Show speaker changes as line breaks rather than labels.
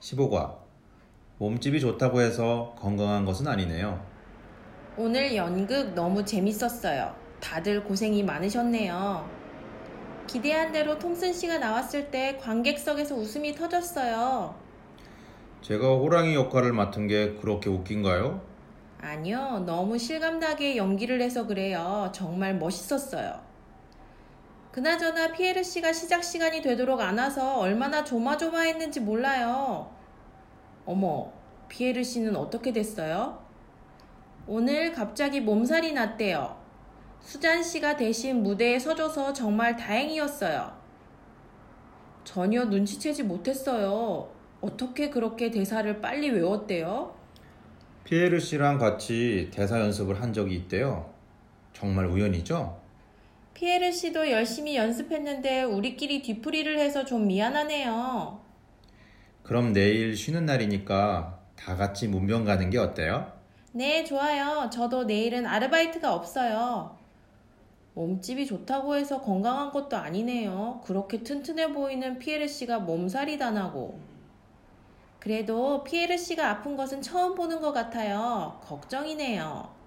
15과 몸집이 좋다고 해서 건강한 것은 아니네요.
오늘 연극 너무 재밌었어요. 다들 고생이 많으셨네요. 기대한 대로 톰슨 씨가 나왔을 때 관객석에서 웃음이 터졌어요.
제가 호랑이 역할을 맡은 게 그렇게 웃긴가요?
아니요, 너무 실감나게 연기를 해서 그래요. 정말 멋있었어요. 그나저나 피에르 씨가 시작 시간이 되도록 안 와서 얼마나 조마조마했는지 몰라요. 어머, 피에르 씨는 어떻게 됐어요? 오늘 갑자기 몸살이 났대요. 수잔 씨가 대신 무대에 서줘서 정말 다행이었어요. 전혀 눈치채지 못했어요. 어떻게 그렇게 대사를 빨리 외웠대요?
피에르 씨랑 같이 대사 연습을 한 적이 있대요. 정말 우연이죠?
피에르 씨도 열심히 연습했는데 우리끼리 뒤풀이를 해서 좀 미안하네요.
그럼 내일 쉬는 날이니까 다 같이 문병 가는 게 어때요?
네, 좋아요. 저도 내일은 아르바이트가 없어요. 몸집이 좋다고 해서 건강한 것도 아니네요. 그렇게 튼튼해 보이는 피에르 씨가 몸살이 다 나고. 그래도 피에르 씨가 아픈 것은 처음 보는 것 같아요. 걱정이네요.